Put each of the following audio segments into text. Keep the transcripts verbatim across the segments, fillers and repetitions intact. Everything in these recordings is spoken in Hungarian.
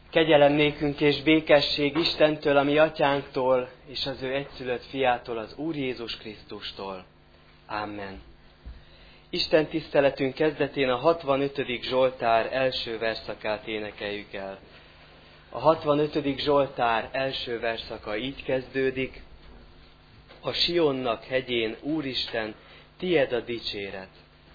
Kegyelem nékünk és békesség Istentől, a mi atyánktól, és az ő egyszülött fiától, az Úr Jézus Krisztustól. Amen. Isten tiszteletünk kezdetén a hatvanötödik Zsoltár első verszakát énekeljük el. A hatvanötödik Zsoltár első verszaka így kezdődik. A Sionnak hegyén, Úristen, tied a dicséret.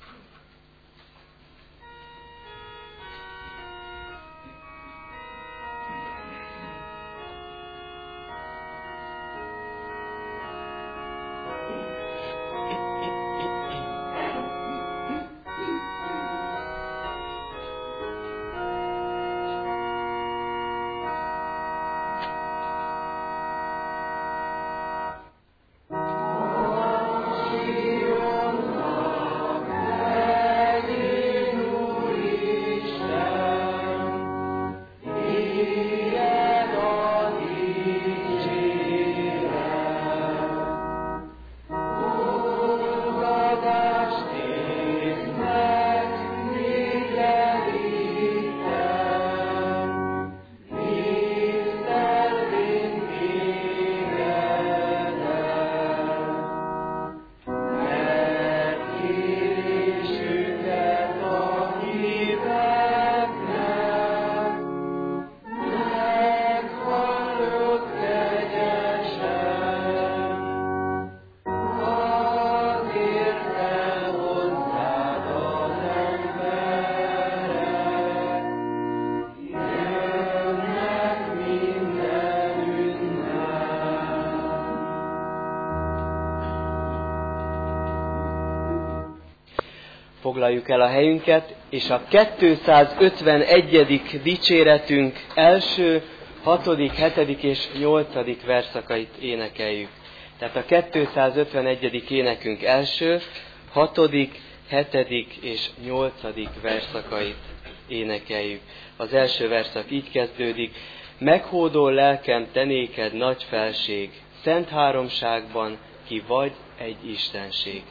Foglaljuk el a helyünket, és a kétszázötvenegyedik dicséretünk első, hatodik, hetedik és nyolcadik verszakait énekeljük. Tehát a kétszázötvenegyedik énekünk első, hatodik, hetedik és nyolcadik verszakait énekeljük. Az első verszak így kezdődik. Meghódol lelkem te néked nagy felség, szent háromságban ki vagy egy istenség.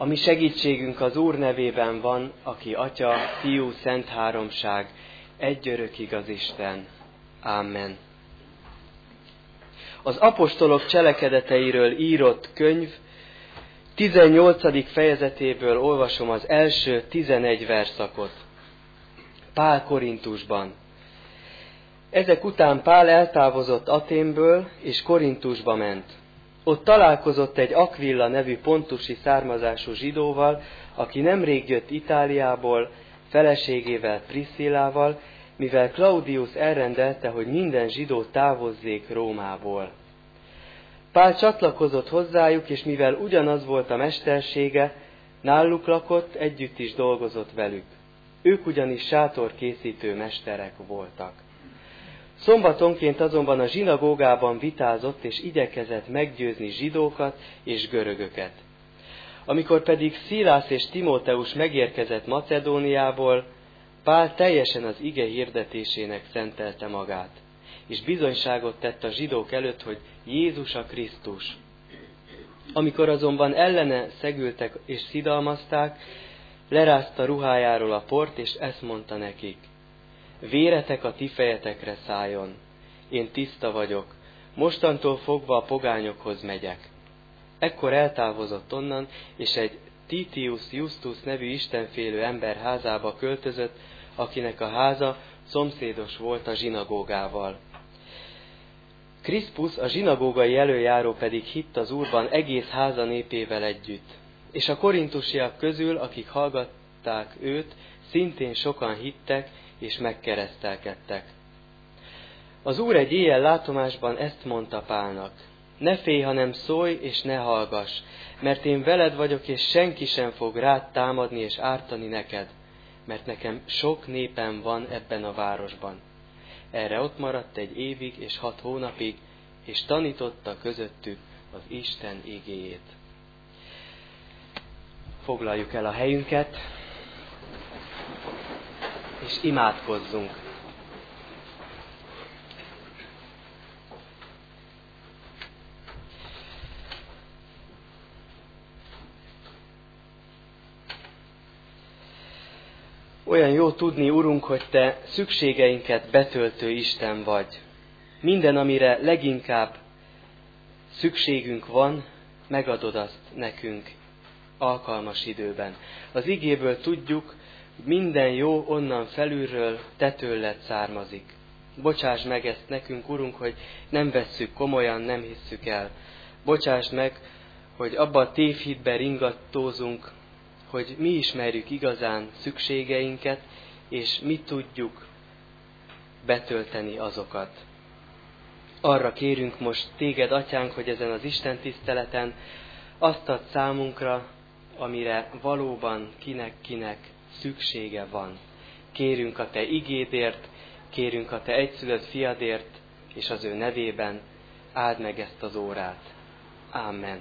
A mi segítségünk az Úr nevében van, aki Atya, Fiú, Szent Háromság, egy örök igaz Isten. Amen. Az apostolok cselekedeteiről írott könyv tizennyolcadik fejezetéből olvasom az első tizenegy verszakot. Pál Korintusban. Ezek után Pál eltávozott Athénből, és Korintusba ment. Ott találkozott egy Akvilla nevű pontusi származású zsidóval, aki nemrég jött Itáliából, feleségével, Priscillával, mivel Claudius elrendelte, hogy minden zsidó távozzék Rómából. Pál csatlakozott hozzájuk, és mivel ugyanaz volt a mestersége, náluk lakott, együtt is dolgozott velük. Ők ugyanis sátorkészítő mesterek voltak. Szombatonként azonban a zsinagógában vitázott, és igyekezett meggyőzni zsidókat és görögöket. Amikor pedig Szilász és Timóteus megérkezett Macedóniából, Pál teljesen az ige hirdetésének szentelte magát, és bizonyságot tett a zsidók előtt, hogy Jézus a Krisztus. Amikor azonban ellene szegültek és szidalmazták, lerázta ruhájáról a port, és ezt mondta nekik: véretek a ti fejetekre szálljon, én tiszta vagyok, mostantól fogva a pogányokhoz megyek. Ekkor eltávozott onnan, és egy Titius Justus nevű istenfélő ember házába költözött, akinek a háza szomszédos volt a zsinagógával. Kriszpusz, a zsinagógai előjáró pedig hitt az Úrban egész háza népével együtt, és a korintusiak közül, akik hallgatták őt, szintén sokan hittek és megkeresztelkedtek. Az Úr egy éjjel látomásban ezt mondta Pálnak: ne félj, hanem szólj és ne hallgass, mert én veled vagyok, és senki sem fog rád támadni és ártani neked, mert nekem sok népem van ebben a városban. Erre ott maradt egy évig és hat hónapig, és tanította közöttük az Isten igéjét. Foglaljuk el a helyünket, és imádkozzunk. Olyan jó tudni, Urunk, hogy Te szükségeinket betöltő Isten vagy. Minden, amire leginkább szükségünk van, megadod azt nekünk alkalmas időben. Az igéből tudjuk, minden jó onnan felülről, Te tőled származik. Bocsáss meg ezt nekünk, Urunk, hogy nem vesszük komolyan, nem hisszük el. Bocsáss meg, hogy abba a tévhitben ringattózunk, hogy mi ismerjük igazán szükségeinket, és mi tudjuk betölteni azokat. Arra kérünk most Téged, Atyánk, hogy ezen az Isten tiszteleten azt ad számunkra, amire valóban kinek-kinek szüksége van. Kérünk a Te igédért, kérünk a Te egyszülött fiadért, és az ő nevében áld meg ezt az órát. Amen.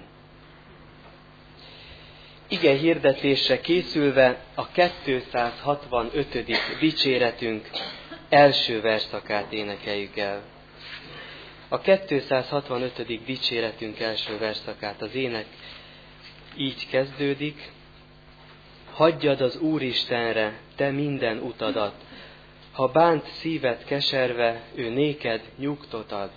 Ige hirdetésre készülve a kétszázhatvanötödik dicséretünk első verszakát énekeljük el. A kétszázhatvanötödik dicséretünk első verszakát, az ének így kezdődik: hagyjad az Úristenre te minden utadat, ha bánt szíved keserve, ő néked nyugtot ad.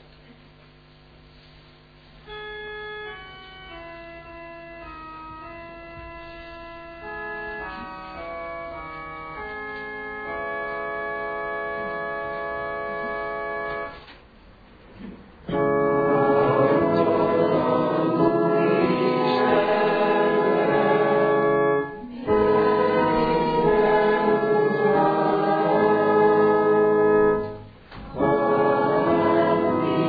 Oh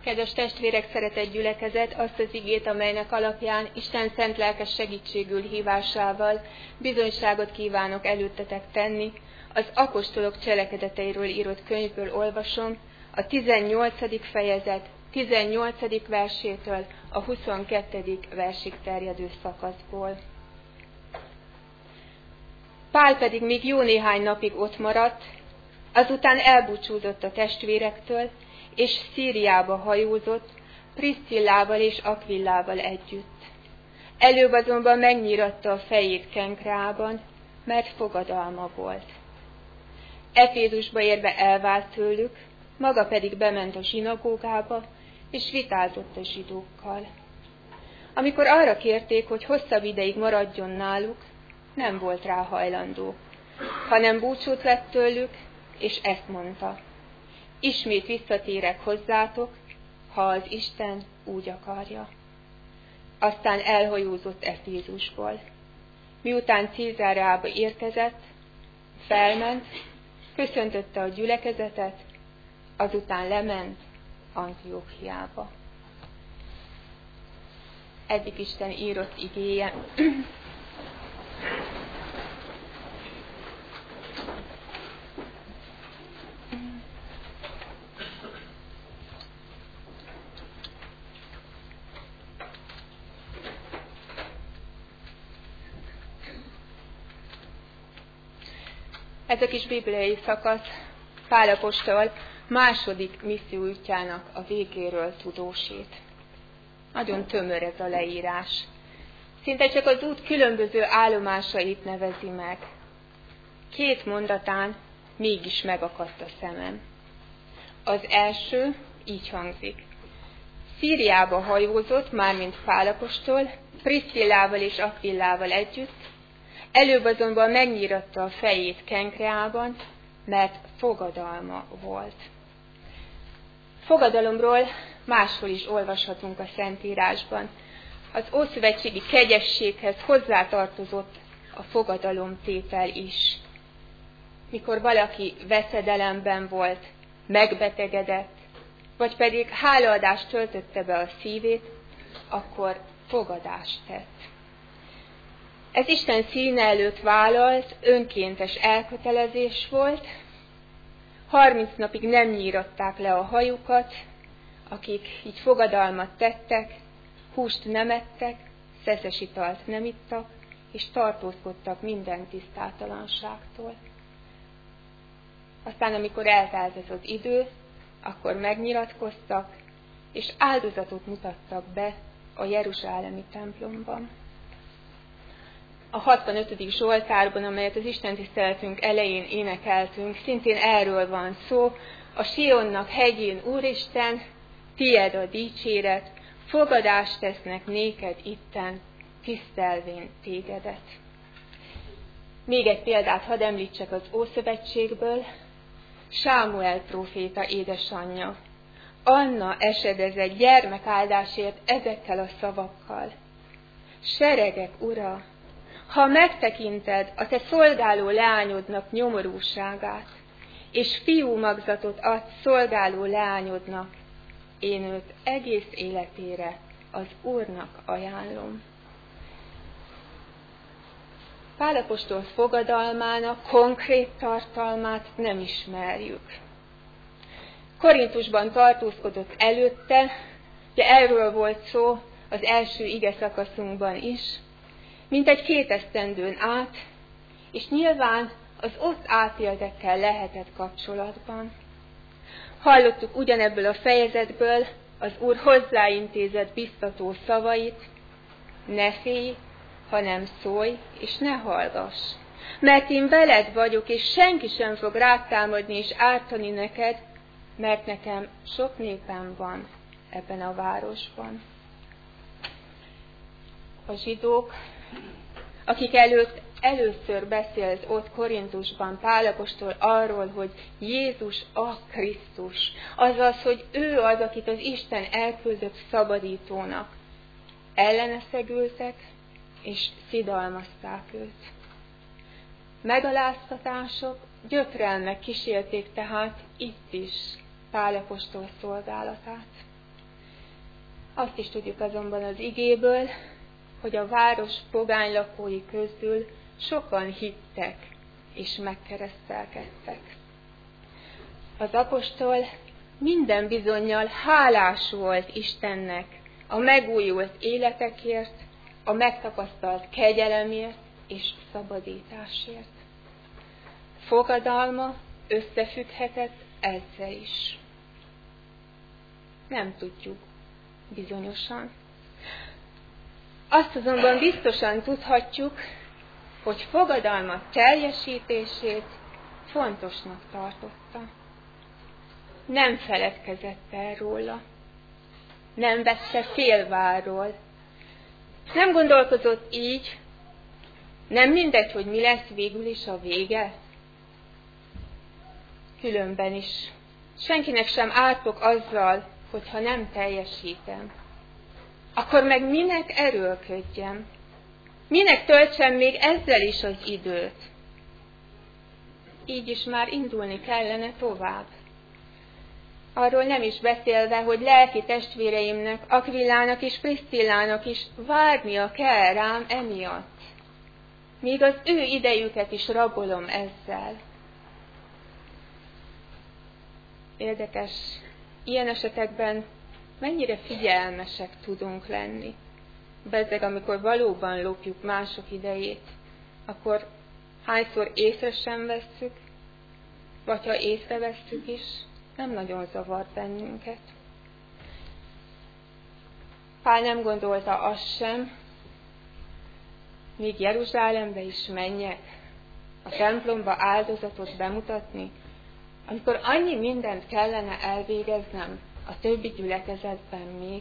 Kedves testvérek, szeretett gyülekezet, azt az igét, amelynek alapján Isten szent lelkes segítségül hívásával bizonyságot kívánok előttetek tenni, az apostolok cselekedeteiről írott könyvből olvasom, a tizennyolcadik fejezet tizennyolcadik versétől a huszonkettedik versig terjedő szakaszból. Pál pedig még jó néhány napig ott maradt, azután elbúcsúzott a testvérektől, és Szíriába hajózott, Priszcillával és Akvillával együtt. Előbb azonban megnyíratta a fejét Kenkreában, mert fogadalma volt. Efézusba érve elvált tőlük, maga pedig bement a zsinagógába, és vitázott a zsidókkal. Amikor arra kérték, hogy hosszabb ideig maradjon náluk, nem volt rá hajlandó, hanem búcsút vett tőlük, és ezt mondta: ismét visszatérek hozzátok, ha az Isten úgy akarja. Aztán elhajózott Efézusból. Miután Cézáreába érkezett, felment, köszöntötte a gyülekezetet, azután lement Antiochiába. Eddig Isten írott igéje. Ez a kis bibliai szakasz Pál apostol második misszióútjának a végéről tudósít. Nagyon tömör ez a leírás. Szinte csak az út különböző állomásait nevezi meg. Két mondatán mégis megakadt a szemem. Az első így hangzik: Szíriába hajózott, mármint Pál apostol, Priszcillával és Akvillával együtt, előbb azonban megnyíratta a fejét Kenkreában, mert fogadalma volt. Fogadalomról máshol is olvashatunk a Szentírásban. Az ószövetségi kegyességhez hozzátartozott a fogadalomtétel is. Mikor valaki veszedelemben volt, megbetegedett, vagy pedig hálaadást töltötte be a szívét, akkor fogadást tett. Ez Isten színe előtt vállalt, önkéntes elkötelezés volt. Harminc napig nem nyíratták le a hajukat, akik így fogadalmat tettek, húst nem ettek, szeszes italt nem ittak, és tartózkodtak minden tisztátalanságtól. Aztán, amikor eltelt ez az idő, akkor megnyilatkoztak, és áldozatot mutattak be a jeruzsálemi templomban. A hatvanötödik Zsoltárban, amelyet az istentiszteletünk elején énekeltünk, szintén erről van szó: a Sionnak hegyén, Úristen, tied a dicséret, fogadást tesznek néked itten, tisztelvén tégedet. Még egy példát hadd említsek az Ószövetségből. Sámuel próféta édesanyja Anna esedezett gyermekáldásért ezekkel a szavakkal: seregek ura, ha megtekinted a te szolgáló leányodnak nyomorúságát, és fiú magzatot adsz szolgáló leányodnak, én őt egész életére az Úrnak ajánlom. Pál apostol fogadalmának konkrét tartalmát nem ismerjük. Korintusban tartózkodott előtte, ugye erről volt szó az első ige szakaszunkban is, mintegy két esztendőn át, és nyilván az ott átéltekkel lehetett kapcsolatban. Hallottuk ugyanebből a fejezetből az Úr hozzáintézett biztató szavait: ne félj, hanem szólj, és ne hallgass. Mert én veled vagyok, és senki sem fog rád támadni és ártani neked, mert nekem sok népem van ebben a városban. A zsidók, akik előtt először beszélt ott Korintusban Pál apostol arról, hogy Jézus a Krisztus, azaz, hogy ő az, akit az Isten elküldött szabadítónak, ellene szegültek, és szidalmazták őt. Megaláztatások, gyötrelmek kísérték tehát itt is Pál apostol szolgálatát. Azt is tudjuk azonban az igéből, hogy a város pogány lakói közül sokan hittek és megkeresztelkedtek. Az apostol minden bizonnyal hálás volt Istennek a megújult életekért, a megtapasztalt kegyelemért és szabadításért. Fogadalma összefügghetett ezzel is. Nem tudjuk bizonyosan. Azt azonban biztosan tudhatjuk, hogy fogadalma teljesítését fontosnak tartotta. Nem feledkezett el róla. Nem vette félváról. Nem gondolkozott így, nem mindegy, hogy mi lesz végül is a vége. Különben is. Senkinek sem ártok azzal, hogyha nem teljesítem. Akkor meg minek erőlködjem? Minek töltsem még ezzel is az időt? Így is már indulni kellene tovább. Arról nem is beszélve, hogy lelki testvéreimnek, Akvillának és Priszcillának is várnia kell rám emiatt. Még az ő idejüket is rabolom ezzel. Érdekes, ilyen esetekben mennyire figyelmesek tudunk lenni. Bezzeg, amikor valóban lopjuk mások idejét, akkor hányszor észre sem vesszük, vagy ha észrevesszük is, nem nagyon zavart bennünket. Pál nem gondolta azt sem, míg Jeruzsálembe is menjek, a templomba áldozatot bemutatni, amikor annyi mindent kellene elvégeznem a többi gyülekezetben még.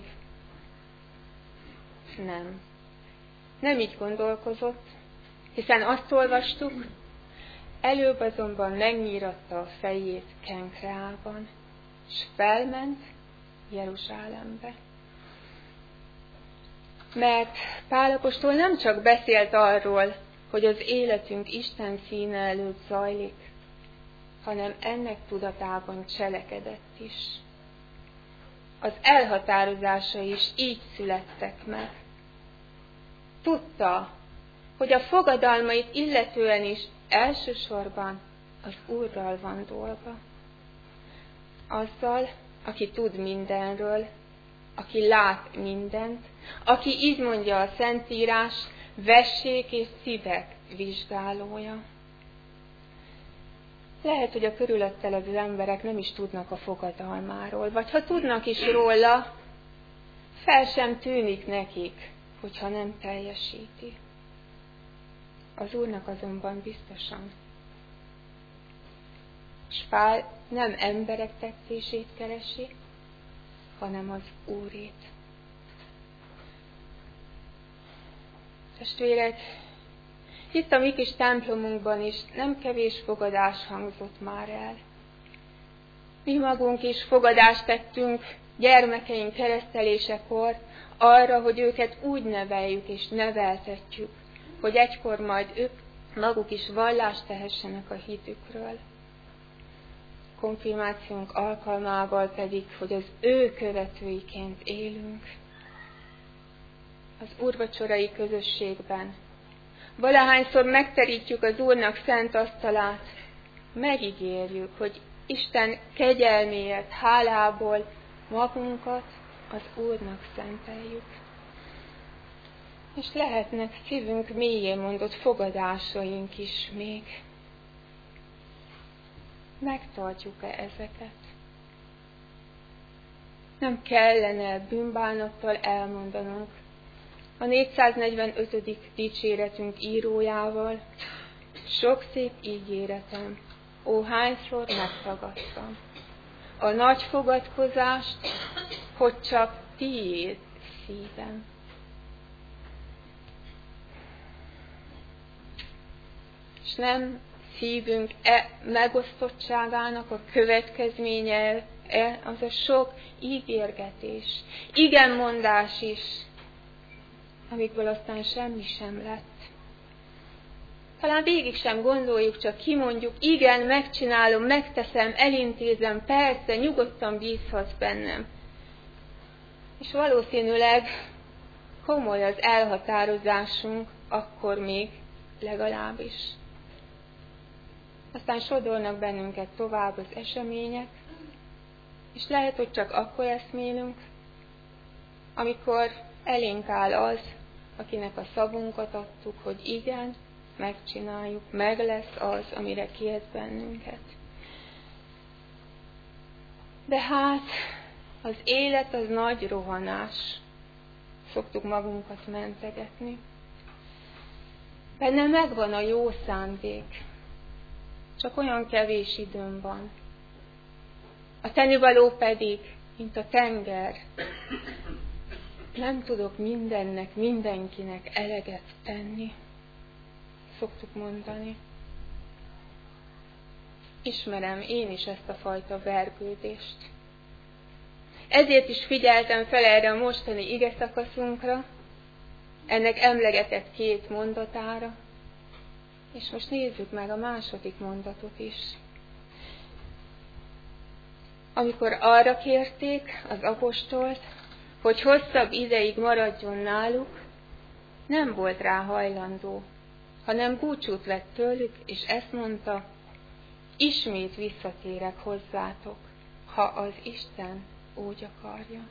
Nem. Nem így gondolkozott, hiszen azt olvastuk, előbb azonban megnyíratta a fejét Kenkreában, és felment Jeruzsálembe. Mert Pál apostol nem csak beszélt arról, hogy az életünk Isten színe előtt zajlik, hanem ennek tudatában cselekedett is. Az elhatározásai is így születtek meg. Tudta, hogy a fogadalmait illetően is elsősorban az Úrral van dolga. Azzal, aki tud mindenről, aki lát mindent, aki így mondja a Szentírás, vessék és szívek vizsgálója. Lehet, hogy a körülötte levő emberek nem is tudnak a fogadalmáról, vagy ha tudnak is róla, fel sem tűnik nekik, hogyha nem teljesíti. Az Úrnak azonban biztosan. S Pál nem emberek tetszését keresi, hanem az Úrét. Testvérek, itt a mi kis templomunkban is nem kevés fogadás hangzott már el. Mi magunk is fogadást tettünk gyermekeink keresztelésekor arra, hogy őket úgy neveljük és neveltetjük, hogy egykor majd ők maguk is vallást tehessenek a hitükről. Konfirmációnk alkalmával pedig, hogy az ő követőiként élünk. Az úrvacsorai közösségben valahányszor megterítjük az Úrnak szent asztalát, megígérjük, hogy Isten kegyelméért, hálából magunkat az Úrnak szenteljük. És lehetnek szívünk mélyén mondott fogadásaink is még. Megtartjuk-e ezeket? Nem kellene bűnbánattal elmondanunk a négyszáznegyvenötödik dicséretünk írójával, sok szép ígéretem, ó, hányszor megtagadtam. A nagy fogadkozást, hogy csak tiéd szívem. És nem szívünk e megosztottságának a következménye e az a sok ígérgetés, igenmondás is, amikből aztán semmi sem lett. Talán végig sem gondoljuk, csak kimondjuk, igen, megcsinálom, megteszem, elintézem, persze, nyugodtan bízhatsz bennem. És valószínűleg komoly az elhatározásunk, akkor még legalábbis. Aztán sodornak bennünket tovább az események, és lehet, hogy csak akkor eszmélünk, amikor elénk áll az, akinek a szavunkat adtuk, hogy igen, megcsináljuk, meg lesz az, amire kért bennünket. De hát az élet az nagy rohanás, szoktuk magunkat mentegetni. Benne megvan a jó szándék, csak olyan kevés időm van. A tennivaló pedig, mint a tenger. Nem tudok mindennek, mindenkinek eleget tenni, szoktuk mondani. Ismerem én is ezt a fajta vergődést. Ezért is figyeltem fel erre a mostani igeszakaszunkra, ennek emlegetett két mondatára, és most nézzük meg a második mondatot is. Amikor arra kérték az apostolt, hogy hosszabb ideig maradjon náluk, nem volt rá hajlandó, hanem búcsút vett tőlük, és ezt mondta, ismét visszatérek hozzátok, ha az Isten úgy akarja.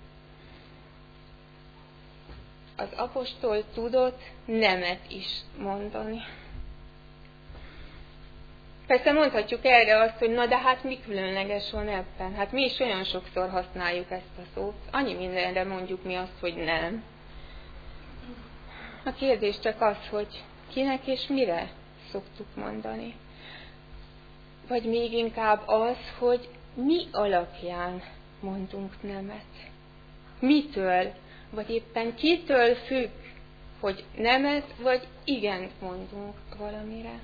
Az apostol tudott nemet is mondani. Persze mondhatjuk erre azt, hogy na de hát mi különleges van ebben? Hát mi is olyan sokszor használjuk ezt a szót. Annyi mindenre mondjuk mi azt, hogy nem. A kérdés csak az, hogy kinek és mire szoktuk mondani. Vagy még inkább az, hogy mi alapján mondunk nemet. Mitől, vagy éppen kitől függ, hogy nemet vagy igent mondunk valamire.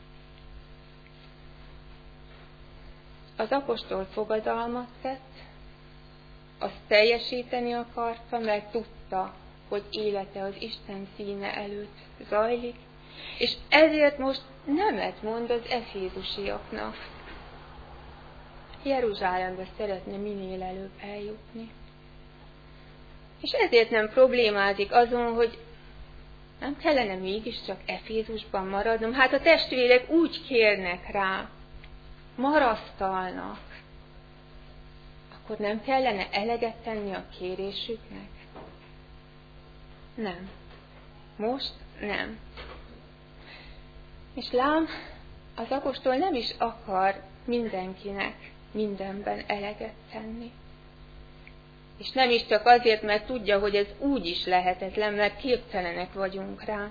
Az apostol fogadalmat tett, azt teljesíteni akarta, mert tudta, hogy élete az Isten színe előtt zajlik, és ezért most nemet mond az efézusiaknak. Jeruzsálembe szeretne minél előbb eljutni. És ezért nem problémázik azon, hogy nem kellene mégiscsak Efézusban maradnom. Hát a testvérek úgy kérnek rá, marasztalnak, akkor nem kellene eleget tenni a kérésüknek? Nem. Most nem. És lám, az apostol nem is akar mindenkinek mindenben eleget tenni. És nem is csak azért, mert tudja, hogy ez úgy is lehetetlen, mert képtelenek vagyunk rá.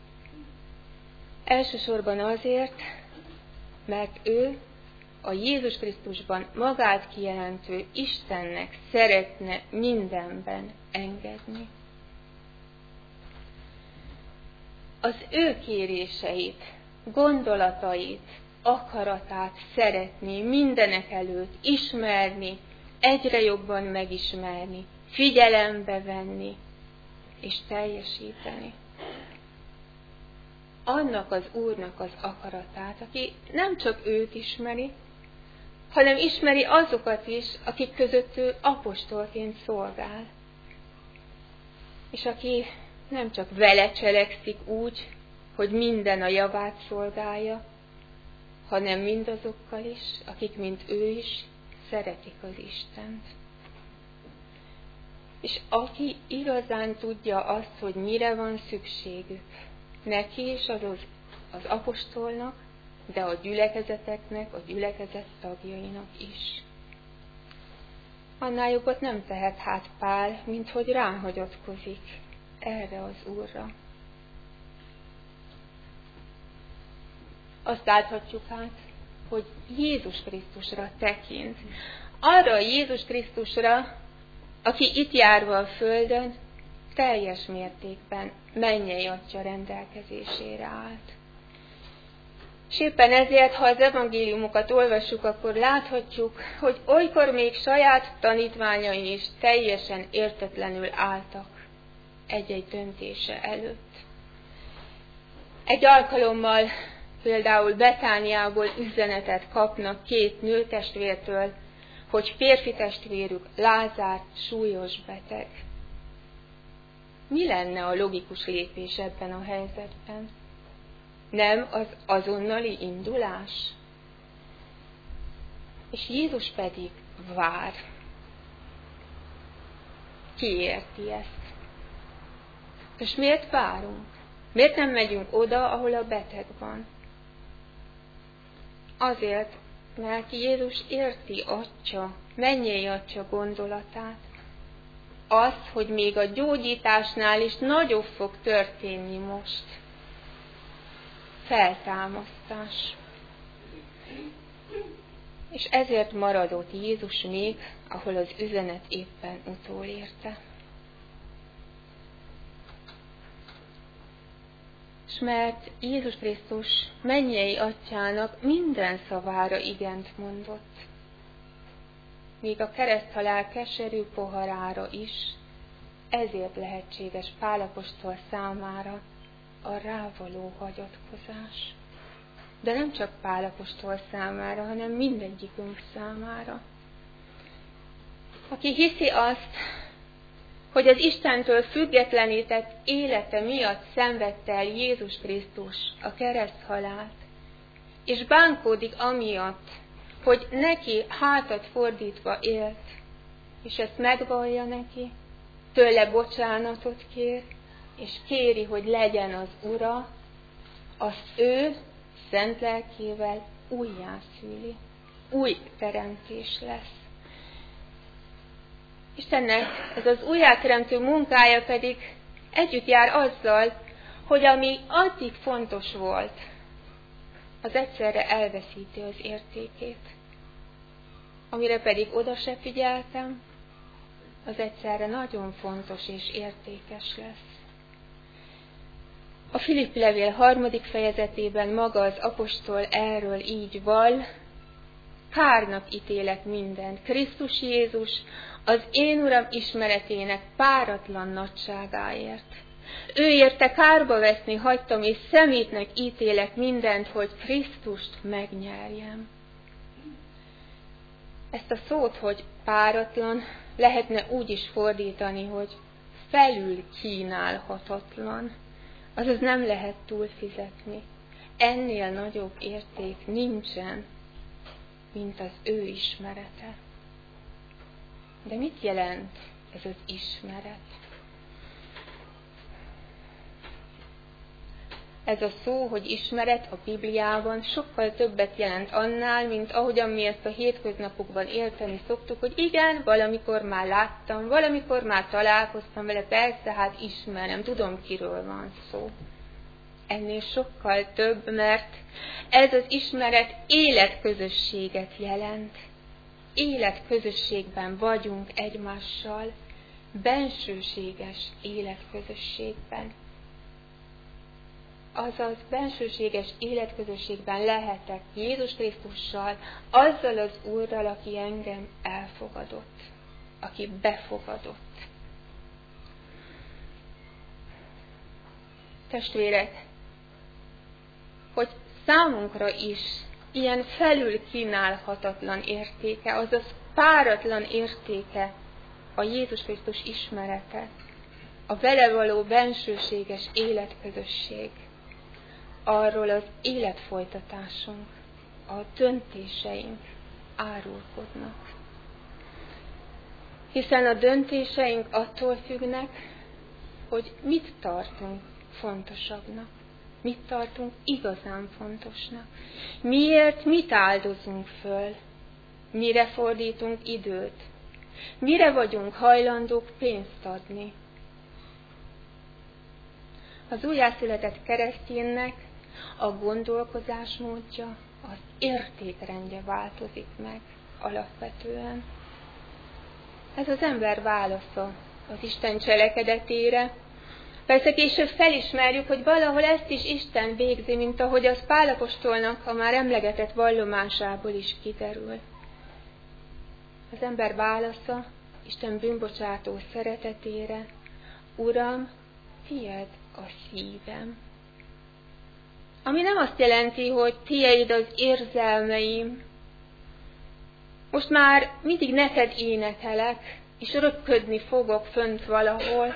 Elsősorban azért, mert ő a Jézus Krisztusban magát kijelentő Istennek szeretne mindenben engedni. Az ő kéréseit, gondolatait, akaratát szeretné mindenek előtt ismerni, egyre jobban megismerni, figyelembe venni és teljesíteni. Annak az Úrnak az akaratát, aki nem csak őt ismeri, hanem ismeri azokat is, akik között ő apostolként szolgál. És aki nem csak vele cselekszik úgy, hogy minden a javát szolgálja, hanem mindazokkal is, akik, mint ő is, szeretik az Istent. És aki igazán tudja azt, hogy mire van szükségük, neki is, az, az, az apostolnak, de a gyülekezeteknek, a gyülekezet tagjainak is. Annál jobbat nem tehet hát Pál, mint hogy ráhagyatkozik erre az Úrra. Azt láthatjuk hát, hogy Jézus Krisztusra tekint. Arra a Jézus Krisztusra, aki itt járva a földön, teljes mértékben mennyei Atya rendelkezésére állt. És éppen ezért, ha az evangéliumokat olvassuk, akkor láthatjuk, hogy olykor még saját tanítványai is teljesen értetlenül álltak egy-egy döntése előtt. Egy alkalommal például Betániából üzenetet kapnak két nőtestvértől, hogy férfi testvérük Lázár súlyos beteg. Mi lenne a logikus lépés ebben a helyzetben? Nem az azonnali indulás? És Jézus pedig vár. Ki érti ezt? És miért várunk? Miért nem megyünk oda, ahol a beteg van? Azért, mert Jézus érti Atya, mennyei Atya gondolatát. Az, hogy még a gyógyításnál is nagyobb fog történni most. Feltámasztás. És ezért maradott Jézus még, ahol az üzenet éppen utolérte. És mert Jézus Krisztus mennyei Atyának minden szavára igent mondott, még a kereszthalál keserű poharára is, ezért lehetséges Pál apostol számára a rávaló hagyatkozás. De nem csak Pál apostol számára, hanem mindegyikünk számára. Aki hiszi azt, hogy az Istentől függetlenített élete miatt szenvedte el Jézus Krisztus a kereszthalált, és bánkódik amiatt, hogy neki hátat fordítva élt, és ezt megvallja neki, tőle bocsánatot kér, és kéri, hogy legyen az Ura, azt ő szent lelkével újjászüli. Új teremtés lesz. Istennek ez az újjáteremtő munkája pedig együtt jár azzal, hogy ami addig fontos volt, az egyszerre elveszíti az értékét. Amire pedig oda se figyeltem, az egyszerre nagyon fontos és értékes lesz. A Filippi levél harmadik fejezetében maga az apostol erről így vall: kárnak ítélek mindent, Krisztus Jézus, az én Uram ismeretének páratlan nagyságáért. Ő érte kárba veszni hagytam, és szemétnek ítélek mindent, hogy Krisztust megnyerjem. Ezt a szót, hogy páratlan, lehetne úgy is fordítani, hogy felül kínálhatatlan. Azaz nem lehet túlfizetni. Ennél nagyobb érték nincsen, mint az ő ismerete. De mit jelent ez az ismeret? Ez a szó, hogy ismeret a Bibliában sokkal többet jelent annál, mint ahogyan mi ezt a hétköznapokban érteni szoktuk, hogy igen, valamikor már láttam, valamikor már találkoztam vele, persze, hát ismerem, tudom, kiről van szó. Ennél sokkal több, mert ez az ismeret életközösséget jelent. Életközösségben vagyunk egymással, bensőséges életközösségben. Azaz bensőséges életközösségben lehetek Jézus Krisztussal, azzal az Úrral, aki engem elfogadott, aki befogadott. Testvérek, hogy számunkra is ilyen felül kínálhatatlan értéke, azaz páratlan értéke a Jézus Krisztus ismerete, a vele való bensőséges életközösség, arról az életfolytatásunk, a döntéseink árulkodnak. Hiszen a döntéseink attól függnek, hogy mit tartunk fontosabbnak, mit tartunk igazán fontosnak, miért mit áldozunk föl, mire fordítunk időt, mire vagyunk hajlandók pénzt adni. Az újjászületett kereszténynek a gondolkozásmódja, az értékrendje változik meg alapvetően. Ez az ember válasza az Isten cselekedetére. Persze később felismerjük, hogy valahol ezt is Isten végzi, mint ahogy az Pál apostolnak a már emlegetett vallomásából is kiderül. Az ember válasza Isten bűnbocsátó szeretetére: Uram, tied a szívem. Ami nem azt jelenti, hogy tiéd az érzelmeim, Most már mindig neked énekelek, és röpködni fogok fönt valahol.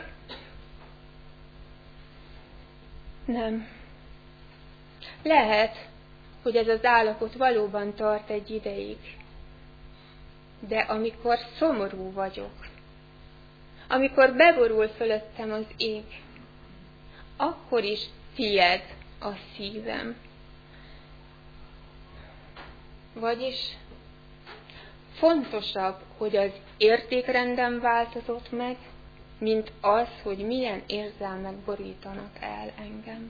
Nem. Lehet, hogy ez az állapot valóban tart egy ideig. De amikor szomorú vagyok, amikor beborul fölöttem az ég, akkor is tied a szívem. Vagyis fontosabb, hogy az értékrendem változott meg, mint az, hogy milyen érzelmek borítanak el engem.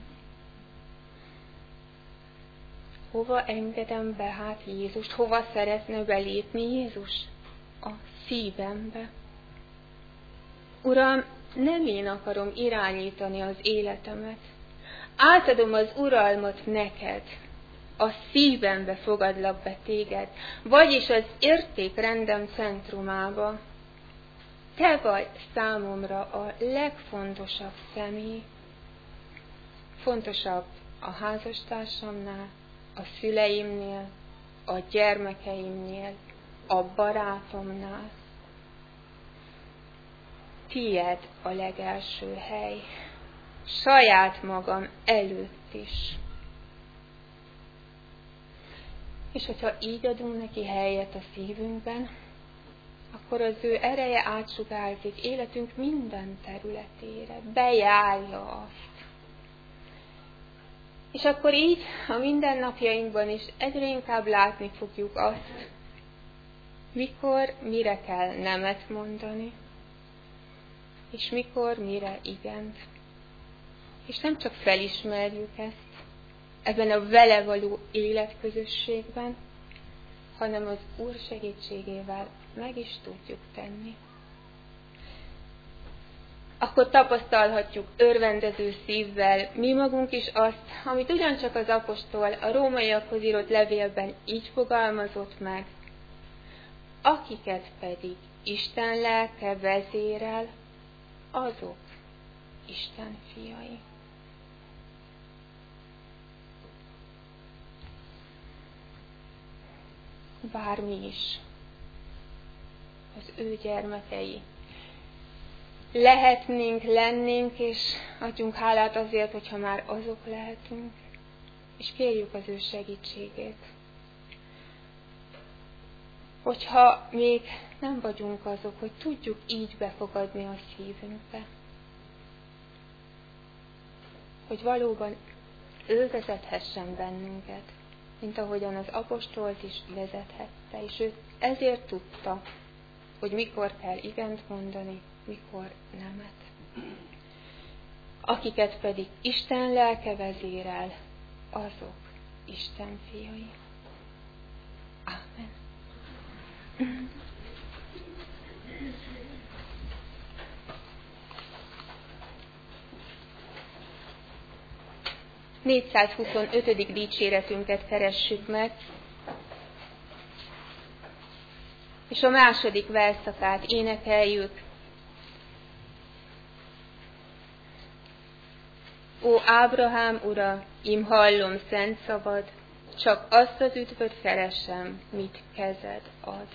Hova engedem be hát Jézust? Hova szeretne belépni Jézus? A szívembe. Uram, nem én akarom irányítani az életemet. Átadom az uralmat neked. A szívembe fogadlak be téged, vagyis az értékrendem centrumába. Te vagy számomra a legfontosabb személy. Fontosabb a házastársamnál, a szüleimnél, a gyermekeimnél, a barátomnál. Tied a legelső hely, saját magam előtt is. És hogyha így adunk neki helyet a szívünkben, akkor az ő ereje átsugárzik életünk minden területére, bejárja azt. És akkor így a mindennapjainkban is egyre inkább látni fogjuk azt, mikor, mire kell nemet mondani, és mikor, mire igent. És nem csak felismerjük ezt ebben a vele való életközösségben, hanem az Úr segítségével meg is tudjuk tenni. Akkor tapasztalhatjuk örvendező szívvel mi magunk is azt, amit ugyancsak az apostol a rómaiakhoz írott levélben így fogalmazott meg, akiket pedig Isten lelke vezérel, azok Isten fiai. Bármi is az ő gyermekei lehetnénk, lennénk, és adjunk hálát azért, hogyha már azok lehetünk, és kérjük az ő segítségét. Hogyha még nem vagyunk azok, hogy tudjuk így befogadni a szívünkbe, hogy valóban ő vezethessen bennünket, mint ahogyan az apostolt is vezethette, és ő ezért tudta, hogy mikor kell igent mondani, mikor nemet. Akiket pedig Isten lelke vezérel, azok Isten fiai. Ámen. négyszázhuszonötödik dicséretünket keressük meg, és a második versszakát énekeljük. Ó Ábrahám ura, im hallom szent szavad, csak azt az üdvöt keresem, mit kezed ad.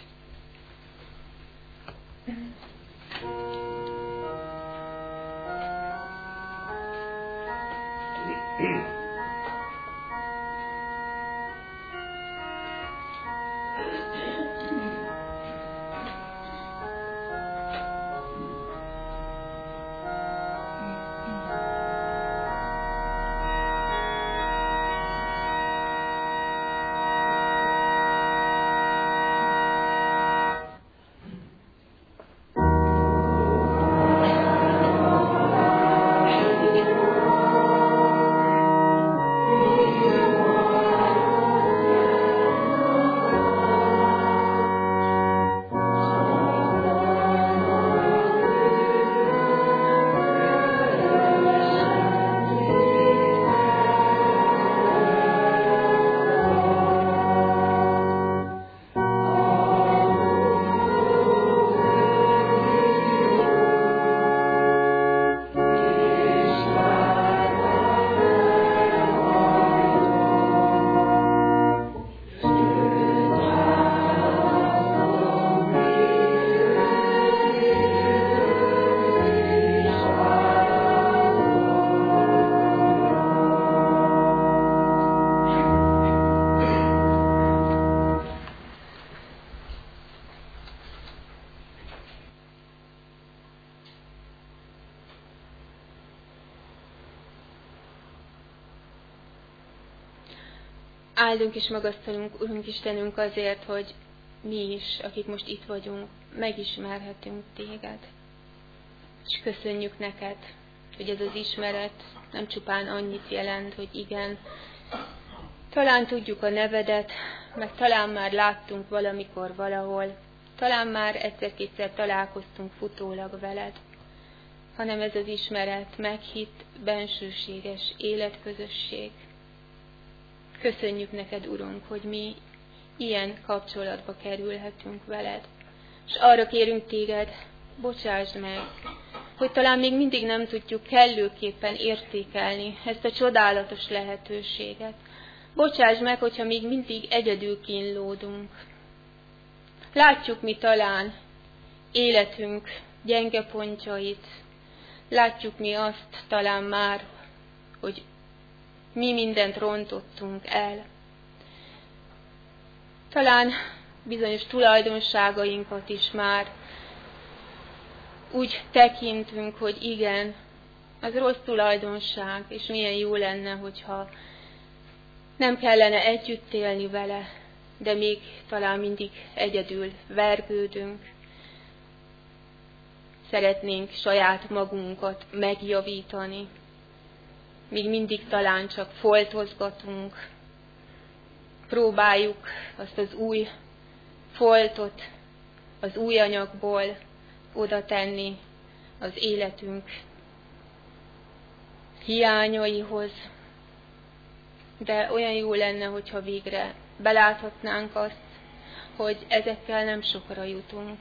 Áldunk és magasztalunk, Urunk Istenünk, azért, hogy mi is, akik most itt vagyunk, megismerhetünk Téged. És köszönjük neked, hogy ez az ismeret nem csupán annyit jelent, hogy igen, talán tudjuk a nevedet, meg talán már láttunk valamikor valahol, talán már egyszer-kétszer találkoztunk futólag veled, hanem ez az ismeret meghitt, bensőséges életközösség. Köszönjük neked, Urunk, hogy mi ilyen kapcsolatba kerülhetünk veled. És arra kérünk téged, bocsásd meg, hogy talán még mindig nem tudjuk kellőképpen értékelni ezt a csodálatos lehetőséget. Bocsásd meg, hogyha még mindig egyedül kínlódunk. Látjuk mi talán életünk gyenge pontjait, látjuk mi azt talán már, hogy mi mindent rontottunk el. Talán bizonyos tulajdonságainkat is már úgy tekintünk, hogy igen, az rossz tulajdonság, és milyen jó lenne, hogyha nem kellene együtt élni vele, de még talán mindig egyedül vergődünk. Szeretnénk saját magunkat megjavítani, még mindig talán csak foltozgatunk, próbáljuk azt az új foltot az új anyagból oda tenni az életünk hiányaihoz, de olyan jó lenne, hogyha végre beláthatnánk azt, hogy ezekkel nem sokra jutunk.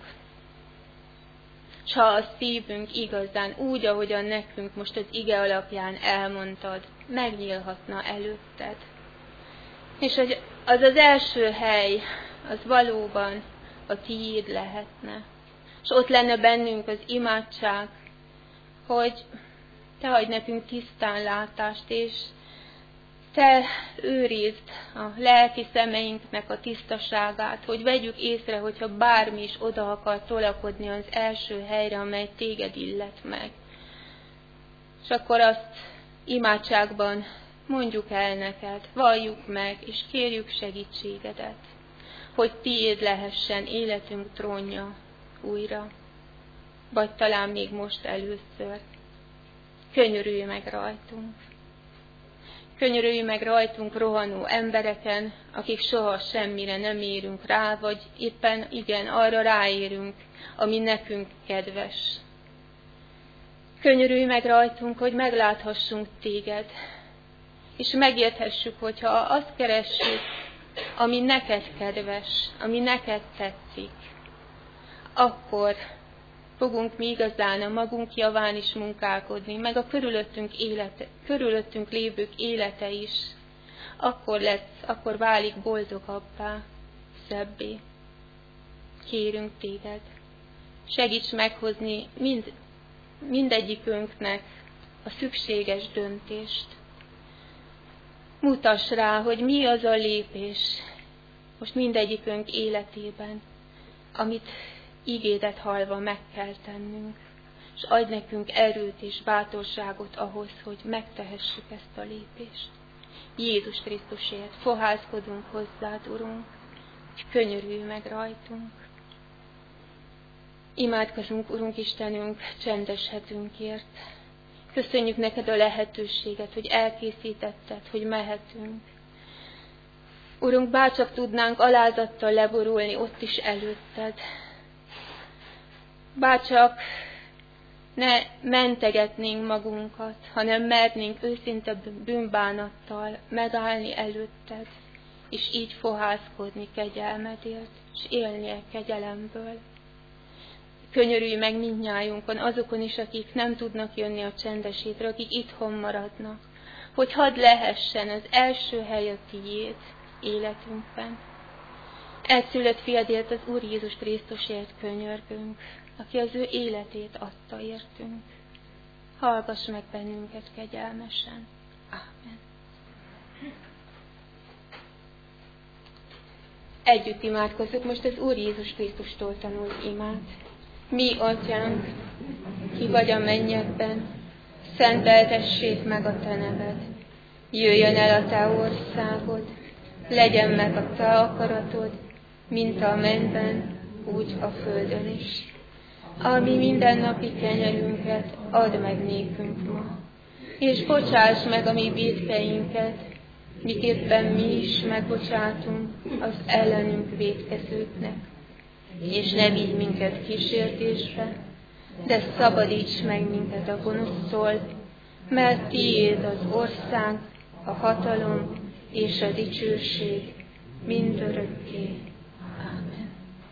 S ha a szívünk igazán úgy, ahogyan nekünk most az ige alapján elmondtad, megnyílhatna előtted. És az az első hely, az valóban a tiéd lehetne. És ott lenne bennünk az imádság, hogy te adj nekünk tisztán látást, és te őrizd a lelki szemeinknek a tisztaságát, hogy vegyük észre, hogyha bármi is oda akar tolakodni az első helyre, amely téged illet meg. És akkor azt imádságban mondjuk el neked, valljuk meg, és kérjük segítségedet, hogy tiéd lehessen életünk trónja újra, vagy talán még most először. Könyörülj meg rajtunk. Könyörülj meg rajtunk rohanó embereken, akik soha semmire nem érünk rá, vagy éppen igen, arra ráérünk, ami nekünk kedves. Könyörülj meg rajtunk, hogy megláthassunk téged, és megérthessük, hogyha azt keressük, ami neked kedves, ami neked tetszik, akkor fogunk mi igazán a magunk javán is munkálkodni, meg a körülöttünk, élete, körülöttünk lévők élete is. Akkor lesz, akkor válik boldogabbá, szebbé. Kérünk téged, segíts meghozni mind, mindegyikünknek a szükséges döntést. Mutass rá, hogy mi az a lépés most mindegyikünk életében, amit igédet hallva meg kell tennünk, és adj nekünk erőt és bátorságot ahhoz, hogy megtehessük ezt a lépést. Jézus Krisztusért fohászkodunk hozzád, Urunk, és könyörülj meg rajtunk. Imádkozunk, Urunk Istenünk, csendes hetünkért. Köszönjük neked a lehetőséget, hogy elkészítetted, hogy mehetünk. Urunk, bárcsak tudnánk alázattal leborulni ott is előtted. Bárcsak ne mentegetnénk magunkat, hanem mernénk őszinte bűnbánattal megállni előtted, és így fohászkodni kegyelmedért, és élni a kegyelemből. Könyörülj meg mindnyájunkon, azokon is, akik nem tudnak jönni a csendesétre, akik itthon maradnak, hogy hadd lehessen az első hely a tiéd életünkben. Egyszülött fiadért, az Úr Jézus Krisztusért könyörgünk, aki az ő életét adta értünk. Hallgass meg bennünket kegyelmesen. Ámen. Együtt imádkozzuk most az Úr Jézus Krisztustól tanult imát. Mi, Atyánk, ki vagy a mennyekben, szenteltessék meg a te neved. Jöjjön el a te országod, Legyen meg a te akaratod, mint a mennyben, úgy a földön is. Ami mindennapi kenyerünket add meg nékünk ma, és bocsáss meg a mi vétkeinket, miképpen mi is megbocsátunk az ellenünk vétkezőknek. És ne vigy minket kísértésre, de szabadíts meg minket a gonosztól, mert tiéd az ország, a hatalom és a dicsőség mindörökké. Ámen.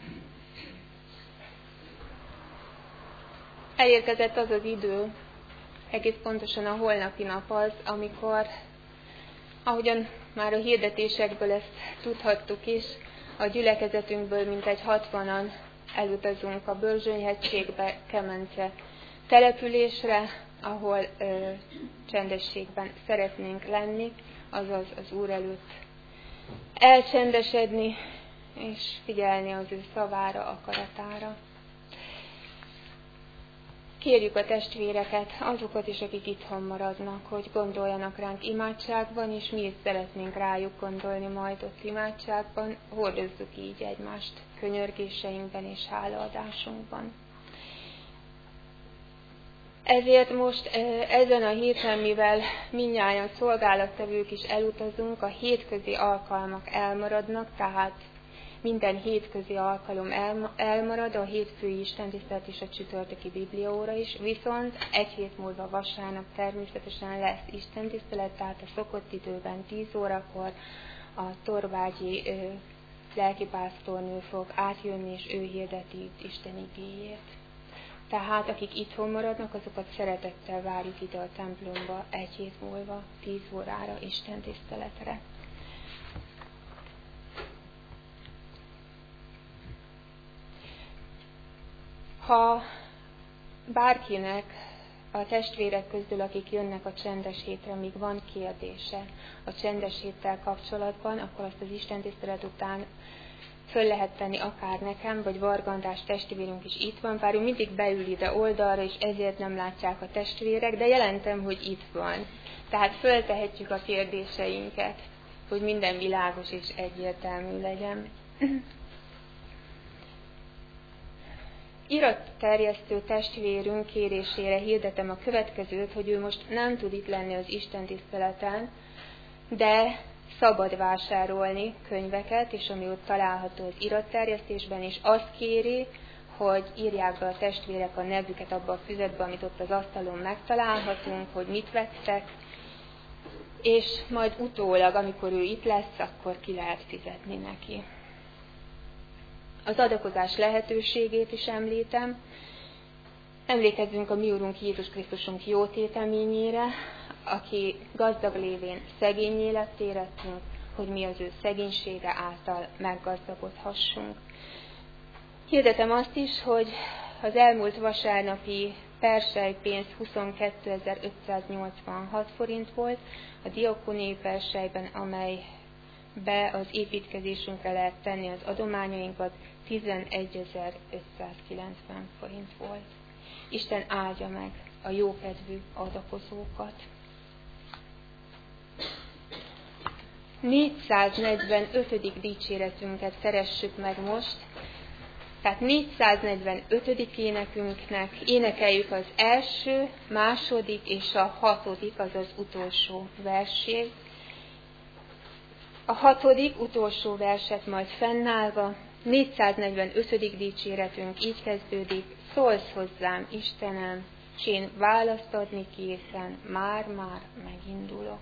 Elérkezett az az idő, egész pontosan a holnapi nap az, amikor, ahogyan már a hirdetésekből ezt tudhattuk is, a gyülekezetünkből mintegy hatvanan elutazunk a Börzsönyhegységbe, Kemence településre, ahol ö, csendességben szeretnénk lenni, azaz az Úr előtt elcsendesedni, és figyelni az ő szavára, akaratára. Kérjük a testvéreket, azokat is, akik itthon maradnak, hogy gondoljanak ránk imádságban, és mi is szeretnénk rájuk gondolni majd ott imádságban, hordozzuk így egymást könyörgéseinkben és hálaadásunkban. Ezért most ezen a héten, mivel mindnyájan szolgálattevők is elutazunk, a hétközi alkalmak elmaradnak, tehát minden hétközi alkalom elmarad, a hétfői istentisztelet és a csütörtöki bibliaóra is, viszont egy hét múlva vasárnap természetesen lesz istentisztelet, tehát a szokott időben tíz órakor a torvágyi ö, lelkipásztornő fog átjönni, és ő hirdeti itt Isten igéjét. Tehát akik itthon maradnak, azokat szeretettel várjuk ide a templomba egy hét múlva, tíz órára istentiszteletre. Ha bárkinek a testvérek közül, akik jönnek a csendes hétre, még van kérdése a csendes héttel kapcsolatban, akkor azt az istentisztelet után föl lehet tenni akár nekem, vagy Vargandás testvérünk is itt van, bár ő mindig beül ide oldalra, és ezért nem látják a testvérek, de jelentem, hogy itt van. Tehát föltehetjük a kérdéseinket, hogy minden világos és egyértelmű legyen. Iratterjesztő testvérünk kérésére hirdetem a következőt, hogy ő most nem tud itt lenni az istentiszteleten, de szabad vásárolni könyveket, és ami ott található az iratterjesztésben, és azt kéri, hogy írják be a testvérek a nevüket abba a füzetbe, amit ott az asztalon megtalálhatunk, hogy mit vettek, és majd utólag, amikor ő itt lesz, akkor ki lehet fizetni neki. Az adakozás lehetőségét is említem. Emlékezzünk a mi Úrunk Jézus Krisztusunk jótéteményére, aki gazdag lévén szegényé lett érettünk, hogy mi az ő szegénysége által meggazdagodhassunk. Hirdetem azt is, hogy az elmúlt vasárnapi perselypénz huszonkétezer-ötszáznyolcvanhat forint volt, a diakóniai perselyben, amelybe az építkezésünkre lehet tenni az adományainkat, tizenegyezer-ötszázkilencven forint volt. Isten áldja meg a jókedvű adakozókat. négyszáznegyvenötödik dicséretünket szeressük meg most. Tehát négyszáznegyvenötödik énekünknek énekeljük az első, második és a hatodik, azaz utolsó versét. A hatodik, utolsó verset majd fennállva, négyszáznegyvenötödik dicséretünk így kezdődik: szólsz hozzám, Istenem, s én választ adni készen, már-már megindulok.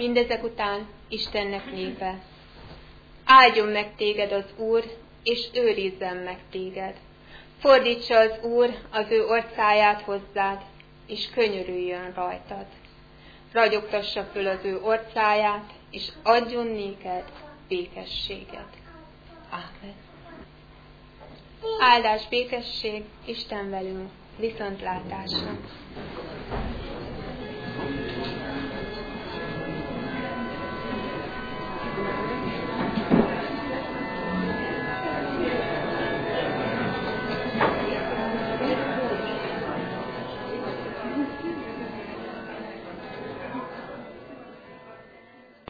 Mindezek után Istennek népe: áldjon meg téged az Úr, és őrizzen meg téged. Fordítsa az Úr az ő orcáját hozzád, és könyörüljön rajtad. Ragyogtassa föl az ő orcáját, és adjon néked békességet. Ámen. Áldás, békesség, Isten velünk, viszontlátásra!